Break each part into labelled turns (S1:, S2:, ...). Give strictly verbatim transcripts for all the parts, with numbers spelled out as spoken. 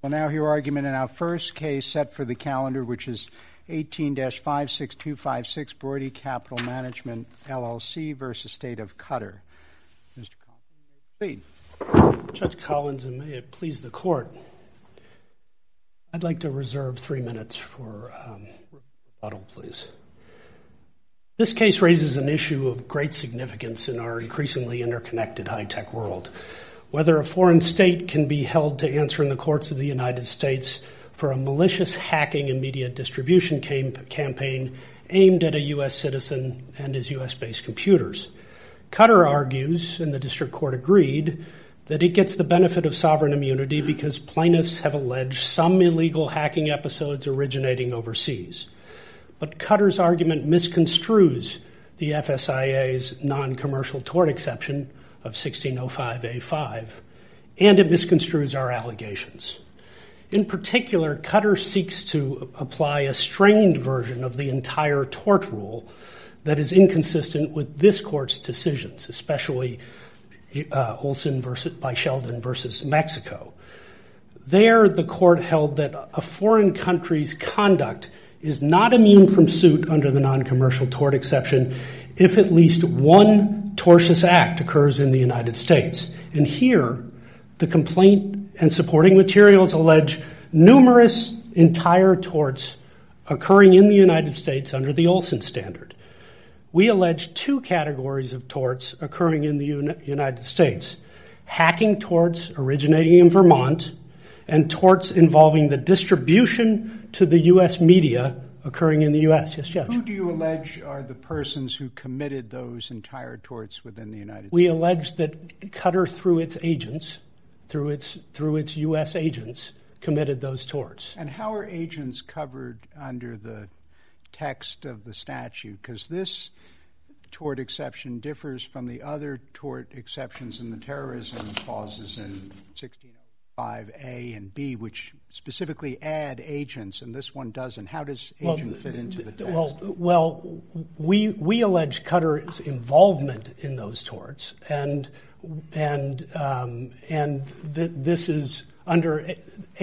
S1: We'll now hear argument in our first case set for the calendar, which is eighteen dash five six two five six, Brody Capital Management, L L C versus State of Qatar. Mister Collins, please.
S2: Judge Collins, and may it please the Court, I'd like to reserve three minutes for um, rebuttal, please. This case raises an issue of great significance in our increasingly interconnected high-tech world. Whether a foreign state can be held to answer in the courts of the United States for a malicious hacking and media distribution cam- campaign aimed at a U S citizen and his U S-based computers. Qatar argues, and the district court agreed, that it gets the benefit of sovereign immunity because plaintiffs have alleged some illegal hacking episodes originating overseas. But Qatar's argument misconstrues the F S I A's non-commercial tort exception of sixteen oh five A five, and it misconstrues our allegations. In particular, Qatar seeks to apply a strained version of the entire tort rule that is inconsistent with this court's decisions, especially uh, Olson versus, by Sheldon versus Mexico. There, the court held that a foreign country's conduct is not immune from suit under the non-commercial tort exception if at least one tortious act occurs in the United States. And here, the complaint and supporting materials allege numerous entire torts occurring in the United States under the Olson standard. We allege two categories of torts occurring in the Uni- United States: hacking torts originating in Vermont and torts involving the distribution to the U S media occurring in the U S. Yes, Judge.
S1: Who do you allege are the persons who committed those entire torts within the United
S2: we
S1: States?
S2: We allege that Qatar, through its agents, through its through its U S agents, committed those torts.
S1: And how are agents covered under the text of the statute? Because this tort exception differs from the other tort exceptions in the terrorism clauses in sixteen oh five A and B, which specifically add agents, and this one doesn't. How does agent well, fit into the text?
S2: Well, well, we we allege Qatar's involvement in those torts, and and um, and th- this is under A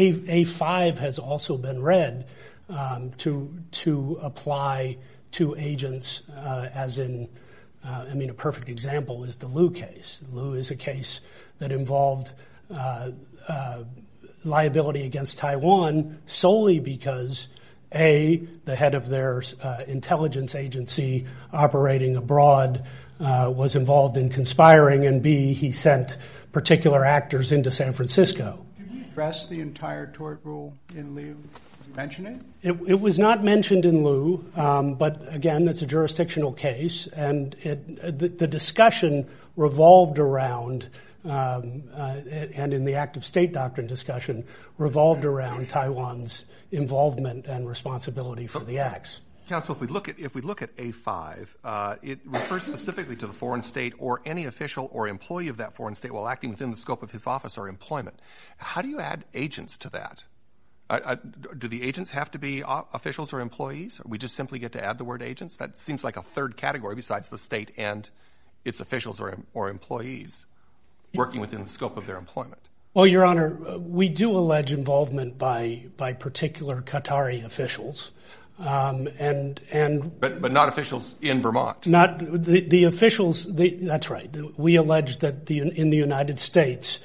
S2: A five has also been read um, to to apply to agents, uh, as in, uh, I mean, a perfect example is the Liu case. Liu is a case that involved Uh, uh, liability against Taiwan solely because, A, the head of their uh, intelligence agency operating abroad uh, was involved in conspiring, and B, he sent particular actors into San Francisco.
S1: Did you address the entire tort rule in Liu? Did you mention it?
S2: It, it was not mentioned in Liu, um, but again, it's a jurisdictional case, and it, the, the discussion revolved around Um, uh, and in the active state doctrine discussion, revolved around Taiwan's involvement and responsibility for the acts.
S3: Counsel, if we look at if we look at A five, uh, it refers specifically to the foreign state or any official or employee of that foreign state while acting within the scope of his office or employment. How do you add agents to that? Uh, uh, do the agents have to be officials or employees, or we just simply get to add the word agents? That seems like a third category besides the state and its officials or or employees working within the scope of their employment.
S2: Well, Your Honor, we do allege involvement by by particular Qatari officials, um, and and
S3: but but not officials in Vermont.
S2: Not the the officials. The, that's right. We allege that the in the United States,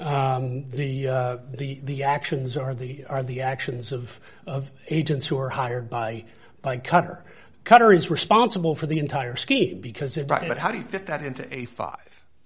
S2: um, the uh, the the actions are the are the actions of of agents who are hired by by Qatar. Qatar is responsible for the entire scheme because it.
S3: Right,
S2: it,
S3: but how do you fit that into A five?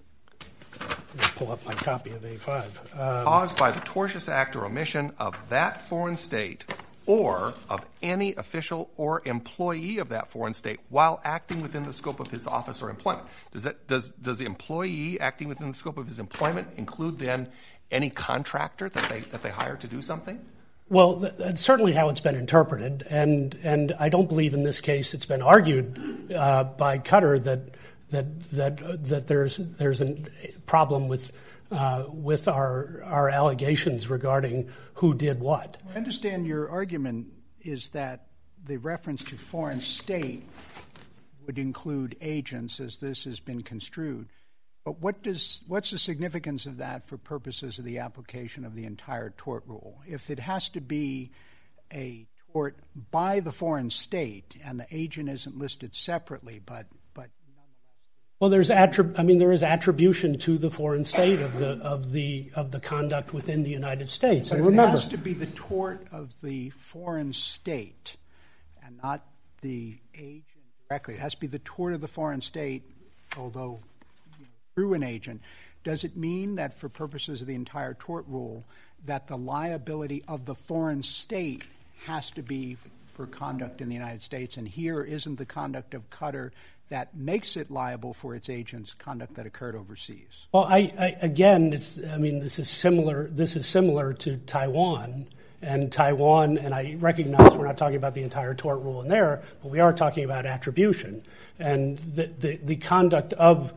S2: Let me pull up my copy of A five. Um,
S3: Caused by the tortious act or omission of that foreign state or of any official or employee of that foreign state while acting within the scope of his office or employment. Does that does does the employee acting within the scope of his employment include then any contractor that they that they hire to do something?
S2: Well, that's certainly how it's been interpreted, and and I don't believe in this case it's been argued uh, by Qatar that. That that that there's there's a problem with uh, with our our allegations regarding who did what.
S1: I understand your argument is that the reference to foreign state would include agents, as this has been construed. But what does what's the significance of that for purposes of the application of the entire tort rule? If it has to be a tort by the foreign state and the agent isn't listed separately, but but nonetheless,
S2: well, there's attrib- I mean, there is attribution to the foreign state of the of the of the conduct within the United States.
S1: But
S2: and
S1: if
S2: remember,
S1: it has to be the tort of the foreign state and not the agent directly. It has to be the tort of the foreign state, although through an agent. Does it mean that for purposes of the entire tort rule that the liability of the foreign state has to be for conduct in the United States, and here isn't the conduct of Qatar that makes it liable for its agents' conduct that occurred overseas?
S2: Well, I, I again, it's, I mean, this is similar. This is similar to Taiwan. And Taiwan, and I recognize we're not talking about the entire tort rule in there, but we are talking about attribution. And the, the, the conduct of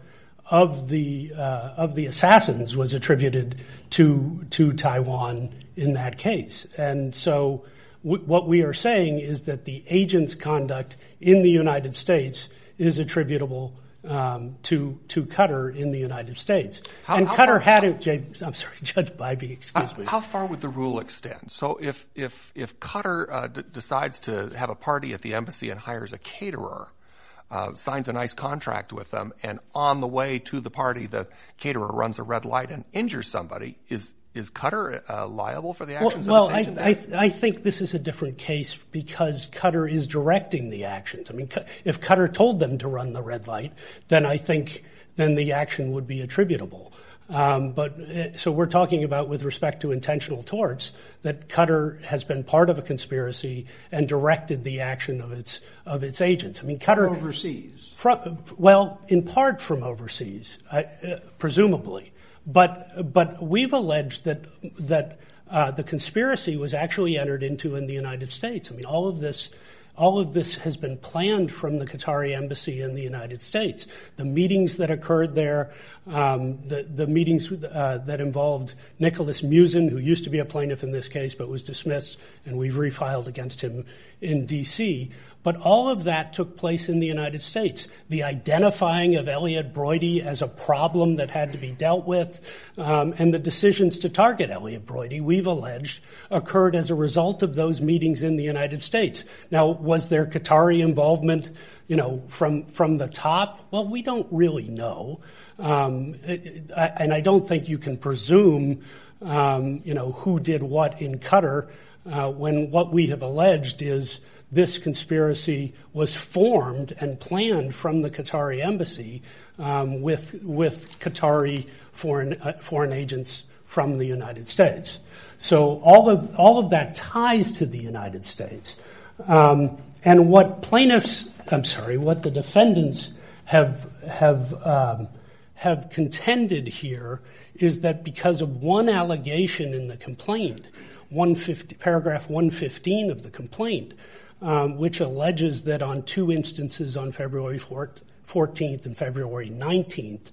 S2: of the uh, of the assassins was attributed to to Taiwan in that case. And so w- what we are saying is that the agent's conduct in the United States is attributable um, to to Qatar in the United States.
S3: How,
S2: and
S3: how
S2: Qatar
S3: far,
S2: had it. Jay, I'm sorry, Judge Bybee, excuse
S3: how,
S2: me.
S3: How far would the rule extend? So if if if Qatar uh, d- decides to have a party at the embassy and hires a caterer, Uh, signs a nice contract with them, and on the way to the party, the caterer runs a red light and injures somebody, is is Qatar uh, liable for the actions
S2: well,
S3: of its
S2: well,
S3: agent?
S2: I, I, I think this is a different case because Qatar is directing the actions. I mean, if Qatar told them to run the red light, then I think then the action would be attributable. Um, but uh, so we're talking about, with respect to intentional torts, that Qatar has been part of a conspiracy and directed the action of its of its agents. I mean, Qatar
S1: from overseas.
S2: From, well, in part from overseas, uh, presumably, but but we've alleged that that uh, the conspiracy was actually entered into in the United States. I mean, all of this. All of this has been planned from the Qatari embassy in the United States. The meetings that occurred there, um, the, the meetings uh, that involved Nicholas Musin, who used to be a plaintiff in this case but was dismissed, and we've refiled against him in D C, but all of that took place in the United States. The identifying of Elliot Broidy as a problem that had to be dealt with, um, and the decisions to target Elliot Broidy, we've alleged, occurred as a result of those meetings in the United States. Now, was there Qatari involvement, you know, from from the top? Well, we don't really know, um, it, I, and I don't think you can presume, um, you know, who did what in Qatar uh, when what we have alleged is this conspiracy was formed and planned from the Qatari embassy um, with with Qatari foreign uh, foreign agents from the United States. So all of all of that ties to the United States. Um, and what plaintiffs, I'm sorry, what the defendants have have um, have contended here is that because of one allegation in the complaint, one fifty, paragraph one fifteen of the complaint, Um, which alleges that on two instances on February fourteenth and February nineteenth,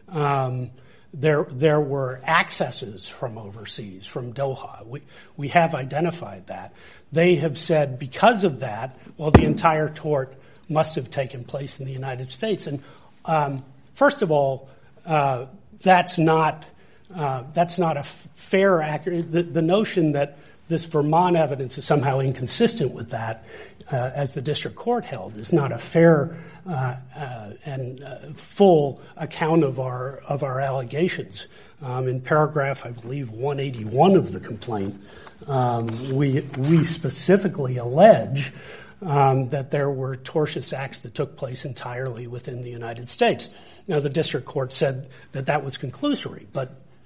S2: um, there there were accesses from overseas, from Doha. We we have identified that. They have said because of that, well, the entire tort must have taken place in the United States. And um, first of all, uh, that's not uh, that's not a f- fair, accurate. The, the notion that this Vermont evidence is somehow inconsistent with that, uh, as the district court held, is not a fair uh, uh, and uh, full account of our of our allegations. Um, in paragraph, I believe, one eighty-one of the complaint, um, we we specifically allege um, that there were tortious acts that took place entirely within the United States. Now, the district court said that that was conclusory, but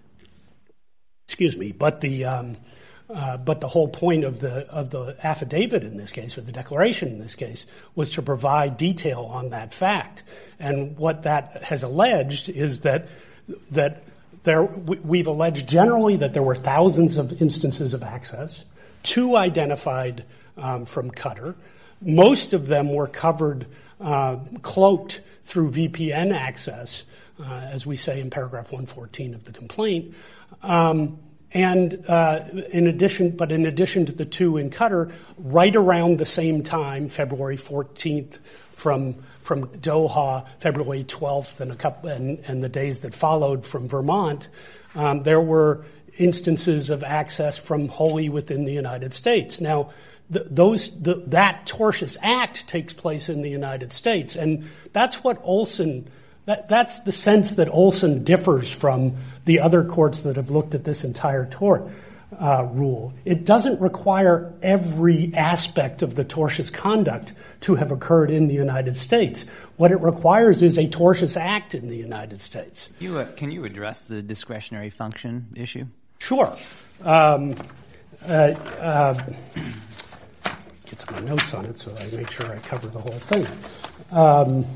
S2: excuse me, but the um, Uh, but the whole point of the of the affidavit in this case, or the declaration in this case, was to provide detail on that fact. And what that has alleged is that that there we, we've alleged generally that there were thousands of instances of access, two identified um, from Qatar. Most of them were covered, uh, cloaked through V P N access, uh, as we say in paragraph one fourteen of the complaint. Um, And uh, in addition, but in addition to the two in Qatar, right around the same time, February fourteenth from from Doha, February twelfth, and a couple, and, and the days that followed from Vermont, um, there were instances of access from wholly within the United States. Now, the, those the, that tortious act takes place in the United States, and that's what Olson. That, that's the sense that Olson differs from the other courts that have looked at this entire tort uh, rule. It doesn't require every aspect of the tortious conduct to have occurred in the United States. What it requires is a tortious act in the United States.
S4: You, uh, can you address the discretionary function issue?
S2: Sure. Um, uh, uh, get to my notes on it so I make sure I cover the whole thing. Um,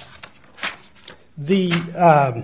S2: The um,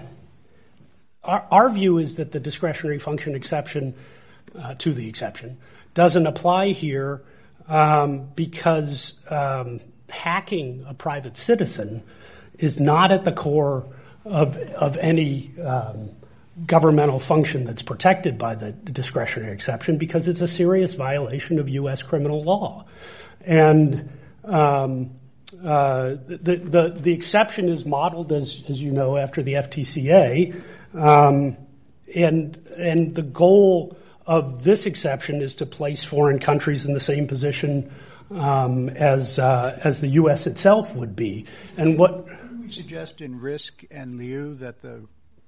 S2: our, our view is that the discretionary function exception uh, to the exception doesn't apply here um, because um, hacking a private citizen is not at the core of of any um, governmental function that's protected by the discretionary exception because it's a serious violation of U S criminal law, and um, Uh, the, the, the exception is modeled, as, as you know, after the F T C A, um, and, and the goal of this exception is to place foreign countries in the same position um, as, uh, as the U S itself would be. And what
S1: we suggest in Risk and Liu that the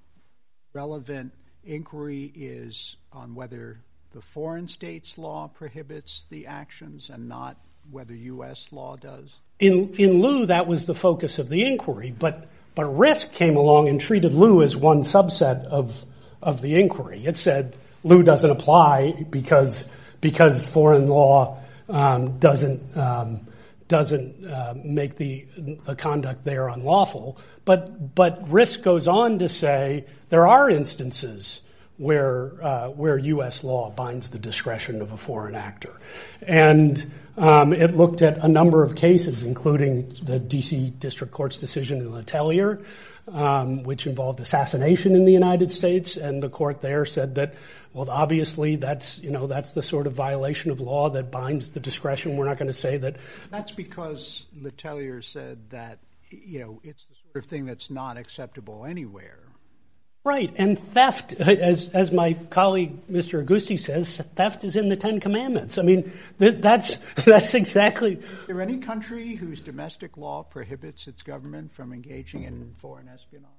S1: relevant inquiry is on whether the foreign state's law prohibits the actions and not whether U S law does?
S2: In in Liu, that was the focus of the inquiry, but but Risk came along and treated Liu as one subset of of the inquiry. It said Liu doesn't apply because because foreign law um, doesn't um, doesn't uh, make the the conduct there unlawful. But but Risk goes on to say there are instances where uh, where U S law binds the discretion of a foreign actor, and um, it looked at a number of cases, including the D C District Court's decision in Letelier, um, which involved assassination in the United States, and the court there said that, well, obviously that's you know that's the sort of violation of law that binds the discretion. We're not going to say that.
S1: That's because Letelier said that you know it's the sort of thing that's not acceptable anywhere.
S2: Right, and theft, as as my colleague Mister Augusti says, theft is in the Ten Commandments. I mean, th- that's that's exactly.
S1: Is there any country whose domestic law prohibits its government from engaging in foreign espionage?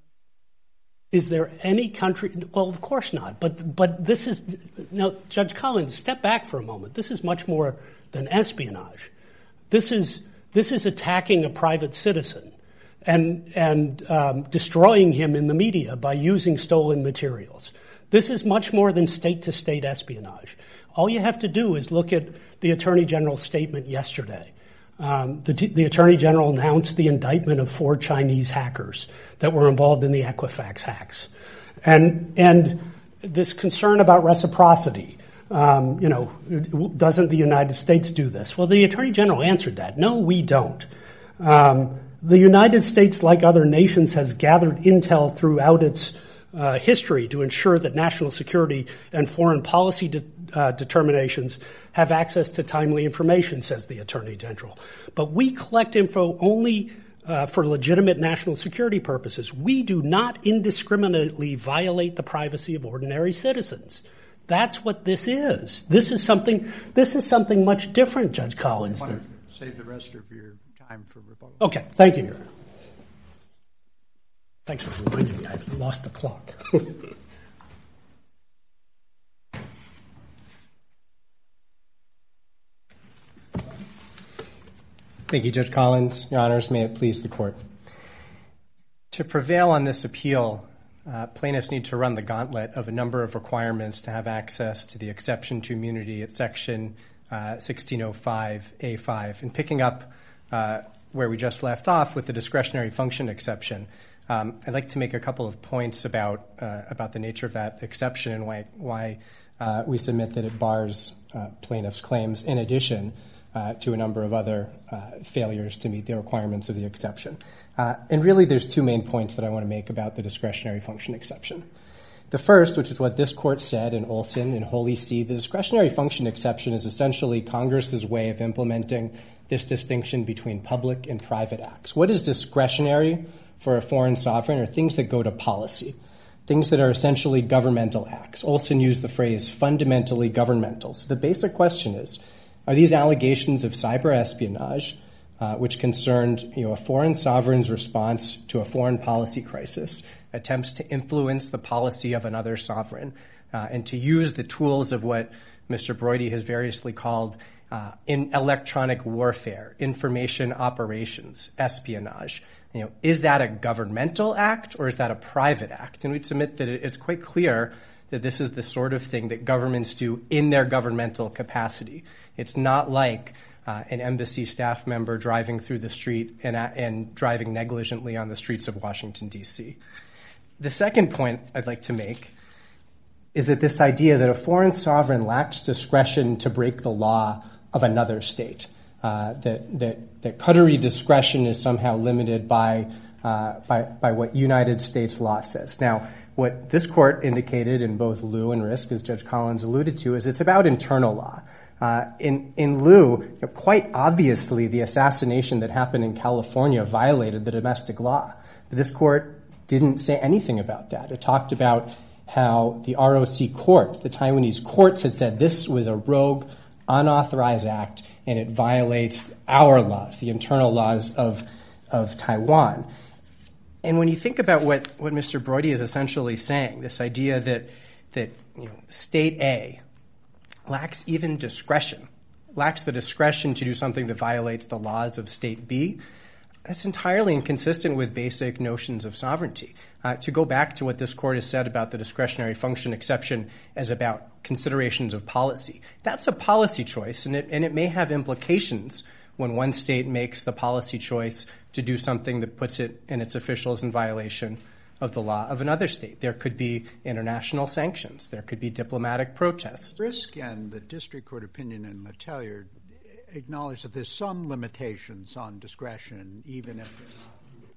S2: Is there any country? Well, of course not. But but this is now, Judge Collins, step back for a moment. This is much more than espionage. This is this is attacking a private citizen. And and um, destroying him in the media by using stolen materials. This is much more than state-to-state espionage. All you have to do is look at the Attorney General's statement yesterday. Um, the, the Attorney General announced the indictment of four Chinese hackers that were involved in the Equifax hacks, and and this concern about reciprocity. Um, you know, doesn't the United States do this? Well, the Attorney General answered that. No, we don't. Um, The United States, like other nations, has gathered intel throughout its uh, history to ensure that national security and foreign policy de- uh, determinations have access to timely information, says the Attorney General. But we collect info only uh, for legitimate national security purposes. We do not indiscriminately violate the privacy of ordinary citizens. That's what this is. This is something. This is something much different, Judge Collins.
S1: I want to save the rest of your time for rebuttal.
S2: Okay, thank you, Your Honor. Thanks for reminding me. I've lost the clock.
S5: Thank you, Judge Collins. Your Honors, may it please the Court. To prevail on this appeal, uh, plaintiffs need to run the gauntlet of a number of requirements to have access to the exception to immunity at Section uh, sixteen oh five A five. And picking up uh, where we just left off with the discretionary function exception, um, I'd like to make a couple of points about uh, about the nature of that exception and why, why uh, we submit that it bars uh, plaintiffs' claims in addition uh, to a number of other uh, failures to meet the requirements of the exception. Uh, and really, there's two main points that I want to make about the discretionary function exception. The first, which is what this court said in Olson and Holy See, the discretionary function exception is essentially Congress's way of implementing this distinction between public and private acts. What is discretionary for a foreign sovereign are things that go to policy, things that are essentially governmental acts. Olson used the phrase fundamentally governmental. So the basic question is, are these allegations of cyber espionage, uh, which concerned you know, a foreign sovereign's response to a foreign policy crisis, attempts to influence the policy of another sovereign, uh, and to use the tools of what Mister Brody has variously called uh, in electronic warfare, information operations, espionage. You know, is that a governmental act or is that a private act? And we'd submit that it's quite clear that this is the sort of thing that governments do in their governmental capacity. It's not like uh, an embassy staff member driving through the street and, uh, and driving negligently on the streets of Washington, D C The second point I'd like to make is that this idea that a foreign sovereign lacks discretion to break the law of another state, uh, that, that, that Qatari discretion is somehow limited by, uh, by, by what United States law says. Now, what this court indicated in both Liu and Risk, as Judge Collins alluded to, is it's about internal law. Uh, in, in Liu, you know, quite obviously the assassination that happened in California violated the domestic law. But this court didn't say anything about that. It talked about how the R O C court, the Taiwanese courts, had said this was a rogue, unauthorized act, and it violates our laws, the internal laws of, of Taiwan. And when you think about what, what Mister Brody is essentially saying, this idea that, that you know, State A lacks even discretion, lacks the discretion to do something that violates the laws of State B, that's entirely inconsistent with basic notions of sovereignty. Uh, to go back to what this court has said about the discretionary function exception as about considerations of policy, that's a policy choice, and it, and it may have implications when one state makes the policy choice to do something that puts it and its officials in violation of the law of another state. There could be international sanctions. There could be diplomatic protests.
S1: Risk and the district court opinion in Letelier acknowledge that there's some limitations on discretion, even if they're not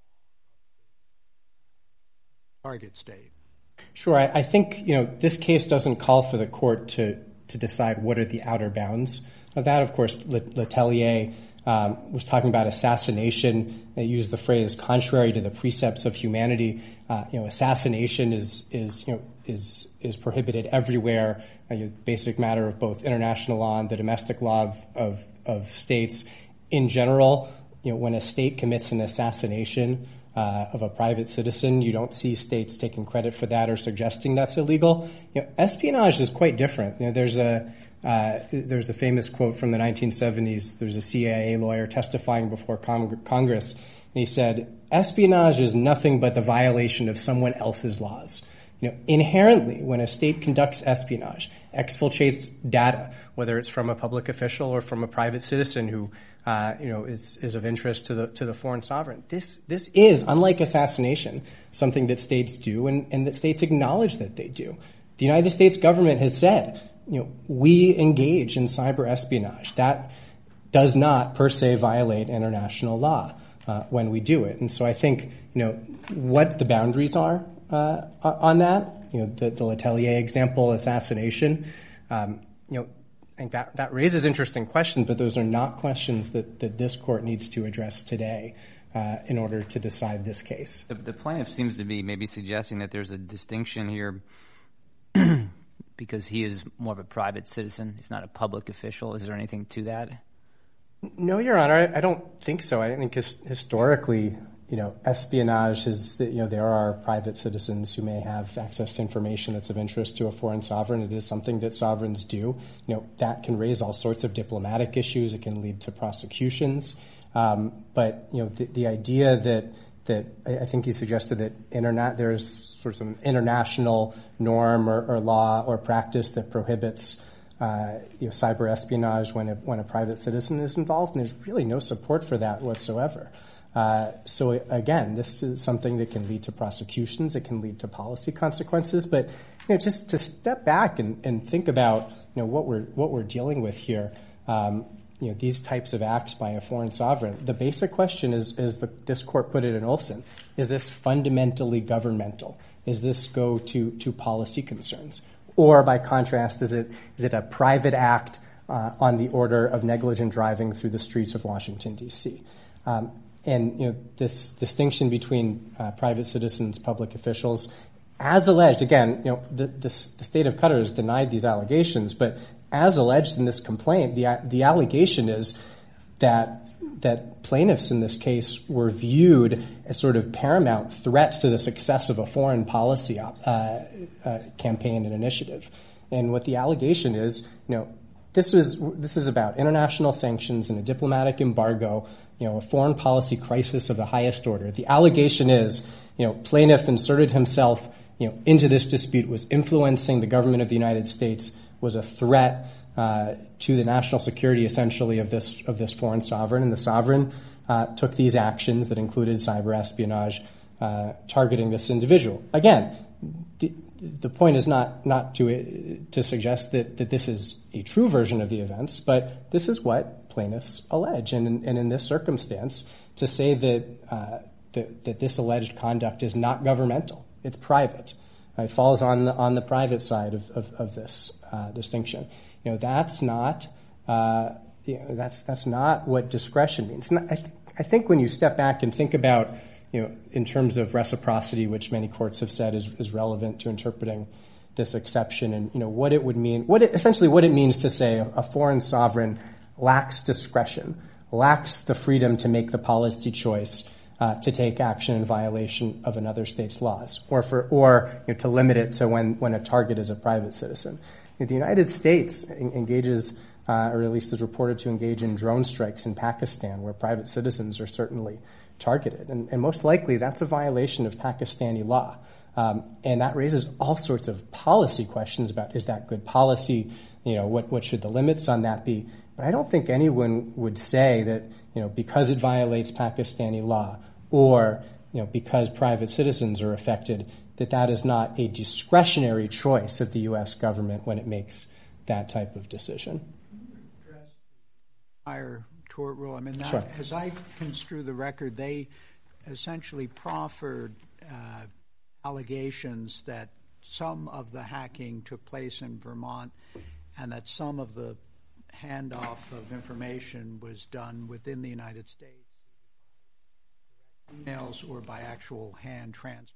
S1: target state.
S5: Sure. I, I think, you know, this case doesn't call for the court to, to decide what are the outer bounds of that. Of course, Letelier um, was talking about assassination. They used the phrase contrary to the precepts of humanity. Uh, you know, assassination is, is, you know, is, is prohibited everywhere. A basic matter of both international law and the domestic law of, of, of states. In general, you know, when a state commits an assassination uh, of a private citizen, you don't see states taking credit for that or suggesting that's illegal. You know, espionage is quite different. You know, there's a uh, there's a famous quote from the nineteen seventies. There's a C I A lawyer testifying before Cong- Congress, and he said, "Espionage is nothing but the violation of someone else's laws." You know, inherently, when a state conducts espionage, exfiltrates data, whether it's from a public official or from a private citizen who, uh, you know, is, is of interest to the to the foreign sovereign, this this is, unlike assassination, something that states do and, and that states acknowledge that they do. The United States government has said, you know, we engage in cyber espionage. That does not per se violate international law uh, when we do it. And so I think, you know, what the boundaries are Uh, on that, you know, the, the Letelier example, assassination, um, you know, I think that, that raises interesting questions, but those are not questions that, that this court needs to address today uh, in order to decide this case.
S4: The, the plaintiff seems to be maybe suggesting that there's a distinction here because he is more of a private citizen. He's not a public official. Is there anything to that?
S5: No, Your Honor, I, I don't think so. I think his, historically, you know, espionage is that, you know, there are private citizens who may have access to information that's of interest to a foreign sovereign. It is something that sovereigns do. You know, that can raise all sorts of diplomatic issues. It can lead to prosecutions. Um, but, you know, the, the idea that, that I think he suggested that internet, there's sort of an international norm or, or law or practice that prohibits uh, you know, cyber espionage when a, when a private citizen is involved, and there's really no support for that whatsoever. Uh, so again, this is something that can lead to prosecutions. It can lead to policy consequences. But you know, just to step back and, and think about you know what we're what we're dealing with here. Um, you know, these types of acts by a foreign sovereign. The basic question is, is the, this court put it in Olson, is this fundamentally governmental? Is this go to, to policy concerns? Or by contrast, is it is it a private act uh, on the order of negligent driving through the streets of Washington, D C? Um, and you know this distinction between uh, private citizens, public officials, as alleged, again, you know the, the, the state of Qatar has denied these allegations, but as alleged in this complaint, the the allegation is that that plaintiffs in this case were viewed as sort of paramount threats to the success of a foreign policy uh, uh, campaign and initiative. And what the allegation is, you know, this was this is about international sanctions and a diplomatic embargo, you know, a foreign policy crisis of the highest order. The allegation is, you know, plaintiff inserted himself, you know, into this dispute, was influencing the government of the United States, was a threat Uh, to the national security, essentially, of this of this foreign sovereign, and the sovereign uh, took these actions that included cyber espionage, uh, targeting this individual. Again, the, the point is not not to uh, to suggest that that this is a true version of the events, but this is what plaintiffs allege, and in, and in this circumstance, to say that uh, that, that this alleged conduct is not governmental, it's private. Uh, it falls on the on the private side of of, of this uh, distinction. You know, that's not uh, you know, that's that's not what discretion means. Not, I, th- I think when you step back and think about, you know, in terms of reciprocity, which many courts have said is, is relevant to interpreting this exception, and you know what it would mean, what it, essentially what it means to say a, a foreign sovereign lacks discretion, lacks the freedom to make the policy choice uh, to take action in violation of another state's laws, or for or you know, to limit it to when when a target is a private citizen. The United States engages, uh, or at least is reported to engage in drone strikes in Pakistan, where private citizens are certainly targeted. And, and most likely that's a violation of Pakistani law. Um, and that raises all sorts of policy questions about, is that good policy? You know, what, what should the limits on that be? But I don't think anyone would say that, you know, because it violates Pakistani law, or, you know, because private citizens are affected, that that is not a discretionary choice of the U S government when it makes that type of decision.
S1: Higher tort rule. I mean, that,
S5: sure.
S1: As I construe the record, they essentially proffered uh, allegations that some of the hacking took place in Vermont, and that some of the handoff of information was done within the United States, emails or by actual hand transfers.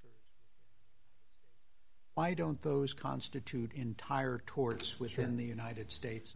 S1: Why don't those constitute entire torts within sure. the United States?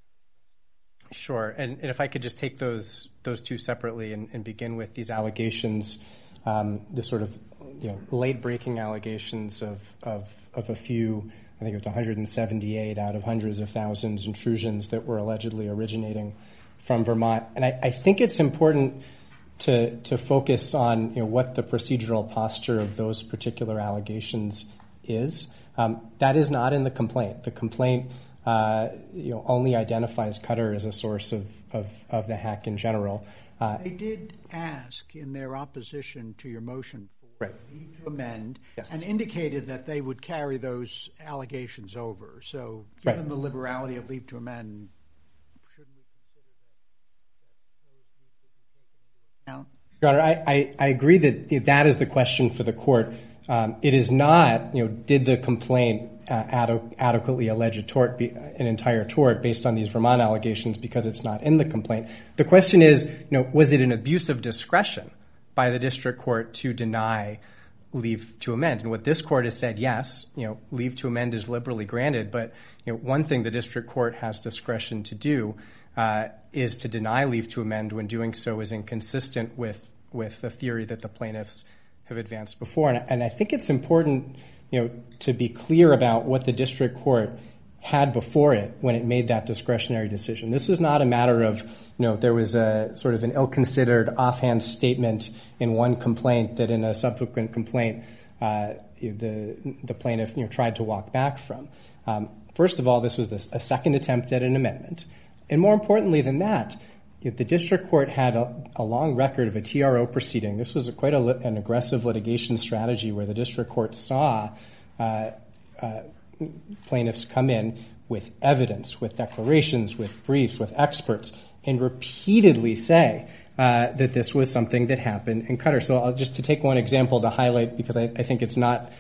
S5: Sure, and, and if I could just take those those two separately and, and begin with these allegations, um, the sort of you know late-breaking allegations of, of of a few, I think it was one hundred seventy-eight out of hundreds of thousands intrusions that were allegedly originating from Vermont, and I, I think it's important to to focus on you know what the procedural posture of those particular allegations is. Um, that is not in the complaint. The complaint, uh, you know, only identifies Qatar as a source of, of, of the hack in general. Uh,
S1: they did ask in their opposition to your motion for
S5: right.
S1: leave to amend,
S5: yes.
S1: and indicated that they would carry those allegations over. So, given
S5: right.
S1: the liberality of leave to amend, shouldn't we consider that, that those need to be taken into account?
S5: Your Honor, I, I, I agree that you know, that is the question for the court. Um, it is not, you know, did the complaint uh, ad- adequately allege a tort, be, an entire tort based on these Vermont allegations, because it's not in the complaint. The question is, you know, was it an abuse of discretion by the district court to deny leave to amend? And what this court has said, yes, you know, leave to amend is liberally granted, but you know, one thing the district court has discretion to do uh, is to deny leave to amend when doing so is inconsistent with with the theory that the plaintiffs have advanced before. And, and I think it's important, you know, to be clear about what the district court had before it when it made that discretionary decision. This is not a matter of, you know, there was a sort of an ill-considered offhand statement in one complaint that in a subsequent complaint uh, the the plaintiff, you know, tried to walk back from. Um, first of all, this was this, a second attempt at an amendment. And more importantly than that, the district court had a, a long record of a T R O proceeding. This was a, quite a, an aggressive litigation strategy where the district court saw uh, uh, plaintiffs come in with evidence, with declarations, with briefs, with experts, and repeatedly say uh, that this was something that happened in Qatar. So I'll, just to take one example to highlight, because I, I think it's not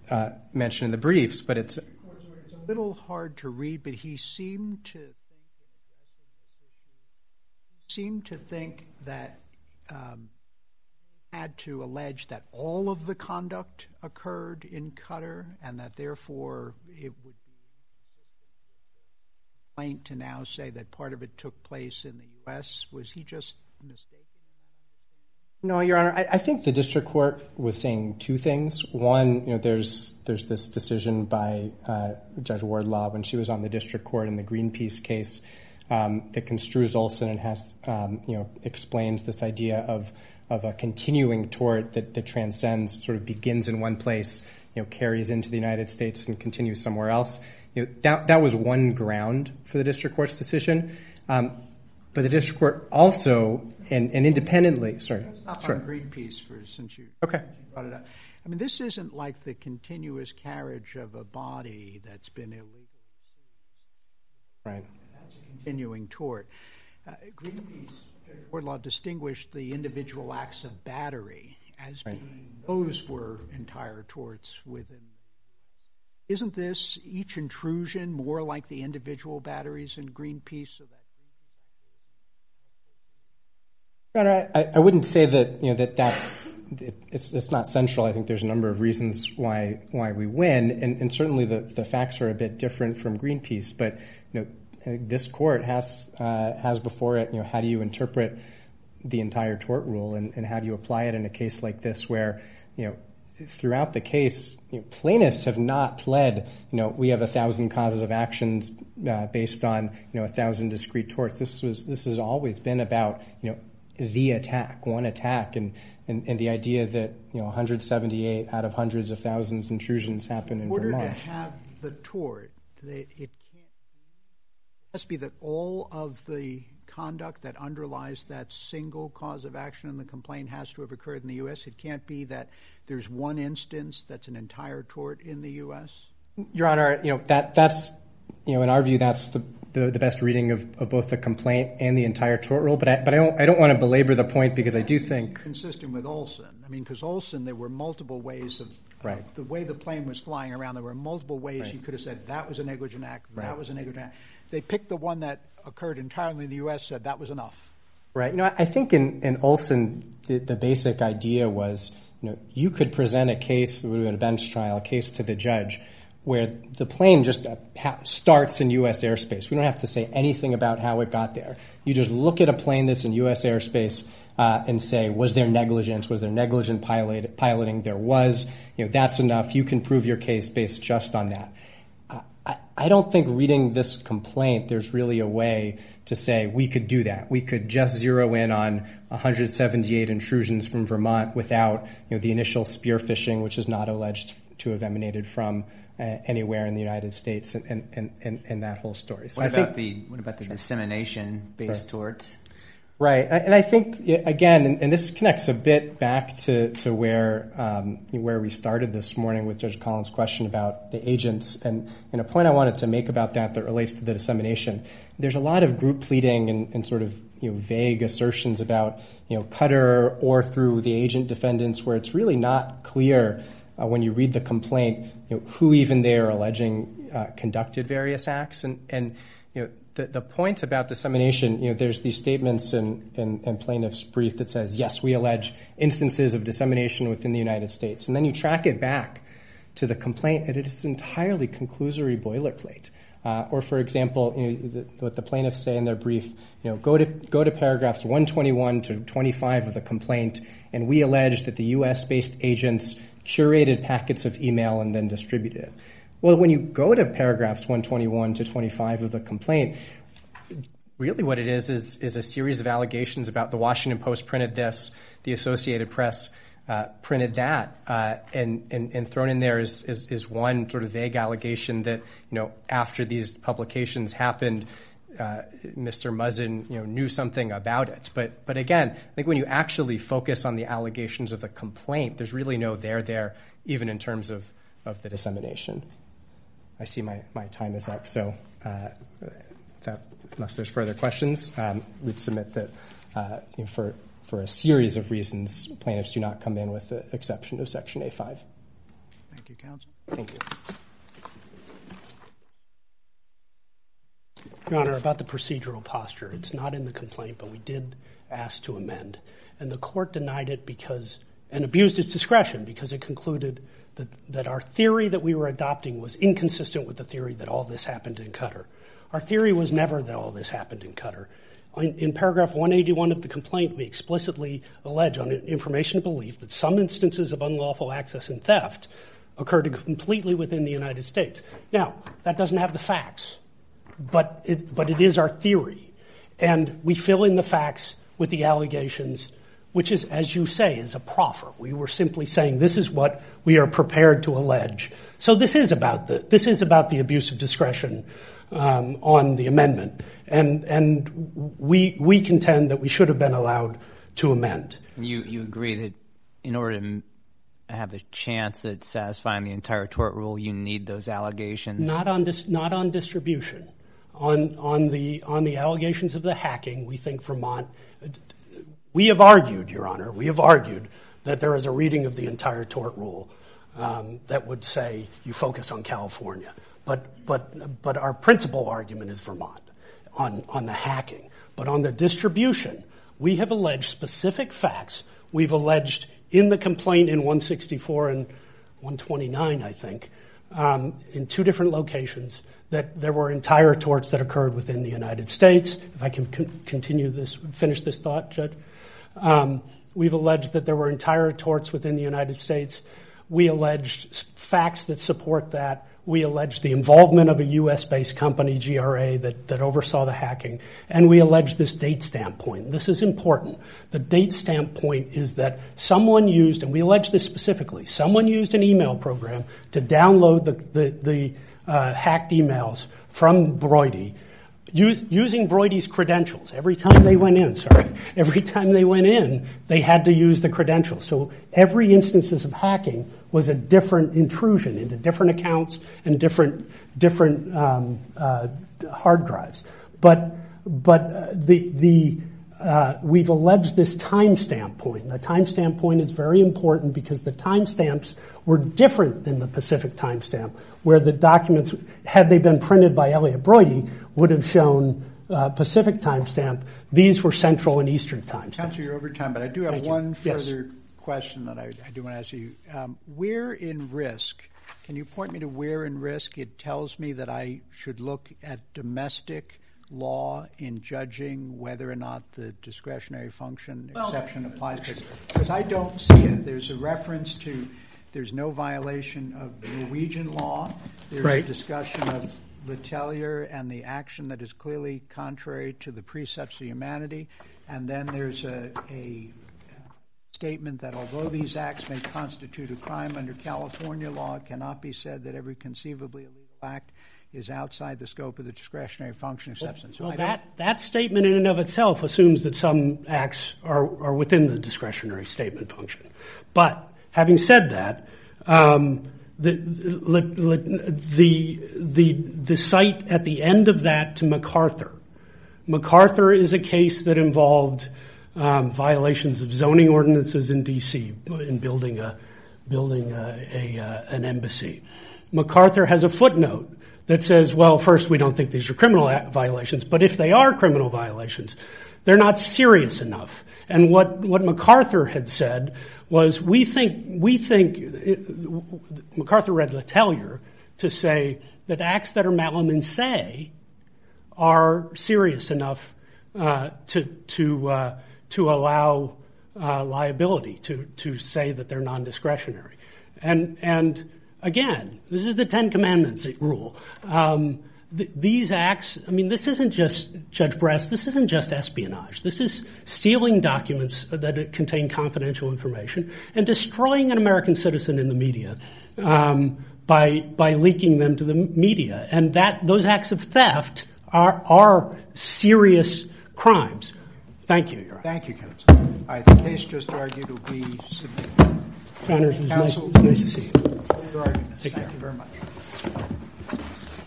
S5: uh, mentioned in the briefs, but it's...
S1: It's a little hard to read, but he seemed to think, he seemed to think that um, had to allege that all of the conduct occurred in Qatar, and that therefore it would be complaint to now say that part of it took place in the U S. Was he just mistaken?
S5: No, Your Honor. I, I think the district court was saying two things. One, you know, there's there's this decision by uh, Judge Wardlaw when she was on the district court in the Greenpeace case um, that construes Olson and has, um, you know, explains this idea of of a continuing tort that, that transcends, sort of begins in one place, you know, carries into the United States and continues somewhere else. You know, that that was one ground for the district court's decision. Um, But the district court also, and, and independently, sorry.
S1: Up
S5: sure.
S1: on Greenpeace, for since you,
S5: okay.
S1: since you brought it up. I mean, this isn't like the continuous carriage of a body that's been illegally seized.
S5: Right.
S1: That's a continuing tort. Uh, Greenpeace, Judge Wardlaw distinguished the individual acts of battery as
S5: right.
S1: being, those were entire torts within. Isn't this, each intrusion, more like the individual batteries in Greenpeace, so that
S5: I, I wouldn't say that, you know, that that's it, it's it's not central. I think there's a number of reasons why why we win, and, and certainly the, the facts are a bit different from Greenpeace. But you know, this court has uh, has before it, you know, how do you interpret the entire tort rule, and, and how do you apply it in a case like this, where you know throughout the case, you know, plaintiffs have not pled, you know, we have a thousand causes of actions uh, based on you know a thousand discrete torts. This was this has always been about you know. the attack, one attack, and, and, and the idea that, you know, one hundred seventy-eight out of hundreds of thousands intrusions happen in
S1: Vermont. In order
S5: Vermont.
S1: to have the tort, it, it can't it has to be that all of the conduct that underlies that single cause of action in the complaint has to have occurred in the U S. It can't be that there's one instance that's an entire tort in the U S.
S5: Your Honor, you know, that that's, you know, in our view, that's the The, the best reading of, of both the complaint and the entire tort rule, but I, but I don't I don't want to belabor the point because I do think
S1: consistent with Olson. I mean, because Olson, there were multiple ways of
S5: right.
S1: uh, the way the plane was flying around. There were multiple ways
S5: right.
S1: you could have said that was a negligent act,
S5: right.
S1: that was a negligent act. They picked the one that occurred entirely in the U S. Said that was enough.
S5: Right. You know, I think in in Olson, the, the basic idea was, you know, you could present a case that would have been a bench trial, a case to the judge, where the plane just starts in U S airspace. We don't have to say anything about how it got there. You just look at a plane that's in U S airspace uh, and say, was there negligence? Was there negligent pilot, piloting? There was. You know, that's enough. You can prove your case based just on that. Uh, I, I don't think reading this complaint, there's really a way to say we could do that. We could just zero in on one hundred seventy-eight intrusions from Vermont without, you know, the initial spearfishing, which is not alleged to have emanated from Uh, anywhere in the United States, and, and, and, and that whole story. So
S4: what
S5: I
S4: about
S5: think,
S4: the what about the sure. dissemination-based sure. torts?
S5: Right, and I think again, and, and this connects a bit back to to where um, where we started this morning with Judge Collins' question about the agents, and, and a point I wanted to make about that that relates to the dissemination. There's a lot of group pleading and, and sort of you know vague assertions about you know Qatar or through the agent defendants, where it's really not clear. Uh, when you read the complaint, you know, who even they are alleging uh, conducted various acts, and and you know the the point about dissemination, you know, there's these statements in, in in plaintiff's brief that says yes, we allege instances of dissemination within the United States, and then you track it back to the complaint, and it's entirely conclusory boilerplate. Uh, or, for example, you know, the, what the plaintiffs say in their brief, you know, go to go to paragraphs one twenty-one to twenty-five of the complaint, and we allege that the U S-based agents curated packets of email and then distributed it. Well, when you go to paragraphs one twenty-one to twenty-five of the complaint, really what it is is is a series of allegations about the Washington Post printed this, the Associated Press uh, printed that, uh, and, and and thrown in there is, is is one sort of vague allegation that, you know, after these publications happened, Uh, Mister Muzzin, you know, knew something about it. But but again, I think when you actually focus on the allegations of the complaint, there's really no there there, even in terms of, of the dissemination. I see my, my time is up, so uh, that, unless there's further questions, um, we'd submit that uh, you know, for, for a series of reasons, plaintiffs do not come in with the exception of Section A five.
S1: Thank you, counsel.
S5: Thank you.
S2: Your Honor, about the procedural posture, it's not in the complaint, but we did ask to amend. And the court denied it because, and abused its discretion because it concluded that, that our theory that we were adopting was inconsistent with the theory that all this happened in Qatar. Our theory was never that all this happened in Qatar. In, in paragraph one eighty-one of the complaint, we explicitly allege on information and belief that some instances of unlawful access and theft occurred completely within the United States. Now, that doesn't have the facts. But it, but it is our theory. And we fill in the facts with the allegations, which is, as you say, is a proffer. We were simply saying this is what we are prepared to allege. So this is about the this is about the abuse of discretion um, on the amendment. And and we we contend that we should have been allowed to amend.
S4: You you agree that in order to have a chance at satisfying the entire tort rule, you need those allegations?
S2: Not on dis, not on distribution. On on the on the allegations of the hacking, we think Vermont. We have argued, Your Honor, we have argued that there is a reading of the entire tort rule um, that would say you focus on California. But but but our principal argument is Vermont on on the hacking. But on the distribution, we have alleged specific facts. We've alleged in the complaint in one sixty-four and one twenty-nine, I think, um, in two different locations, that there were entire torts that occurred within the United States. If I can con- continue this, finish this thought, Judge. Um, we've alleged that there were entire torts within the United States. We alleged facts that support that. We alleged the involvement of a U S-based company, G R A, that, that oversaw the hacking. And we alleged this date stamp point. This is important. The date stamp point is that someone used, and we allege this specifically, someone used an email program to download the, the, the Uh, hacked emails from Broidy, use, using Broidy's credentials. Every time they went in, sorry, every time they went in, they had to use the credentials. So every instances of hacking was a different intrusion into different accounts and different different um, uh, hard drives. But but uh, the the uh, we've alleged this timestamp point. The timestamp point is very important because the timestamps were different than the Pacific timestamp, where the documents, had they been printed by Elliot Broidy, would have shown uh, Pacific timestamp. These were Central and Eastern timestamps.
S1: Counsel, you're over time, but I do have
S2: Thank
S1: one
S2: you.
S1: further
S2: Yes.
S1: question that I, I do want to ask you. Um, where in risk, can you point me to where in risk it tells me that I should look at domestic law in judging whether or not the discretionary function well, exception applies? Because I don't see it. There's a reference to there's no violation of Norwegian law. There's
S2: right.
S1: a discussion of Letelier and the action that is clearly contrary to the precepts of humanity. And then there's a, a statement that although these acts may constitute a crime under California law, it cannot be said that every conceivably illegal act is outside the scope of the discretionary function exception. So
S2: well,
S1: I
S2: that, that statement in and of itself assumes that some acts are, are within the discretionary statement function. But having said that, um, the, the, the, the, the cite at the end of that to MacArthur. MacArthur is a case that involved um, violations of zoning ordinances in D C in building a building a, a, uh, an embassy. MacArthur has a footnote that says, well, first, we don't think these are criminal violations, but if they are criminal violations, they're not serious enough. And what, what MacArthur had said was, we think, we think, it, MacArthur read Letelier to say that acts that are malum in se are serious enough uh, to, to, uh, to allow uh, liability, to, to say that they're non-discretionary. And, and, Again, this is the Ten Commandments rule. Um, th- these acts, I mean, this isn't just, Judge Bress, this isn't just espionage. This is stealing documents that contain confidential information and destroying an American citizen in the media um, by by leaking them to the media. And that those acts of theft are are serious crimes. Thank you, Your Honor.
S1: Thank you, counsel. All right, the case just argued will be submitted.
S2: Your Honor, it was nice, it was nice to see you.
S1: Your arguments.
S2: Take
S1: Thank
S2: care.
S1: you very much.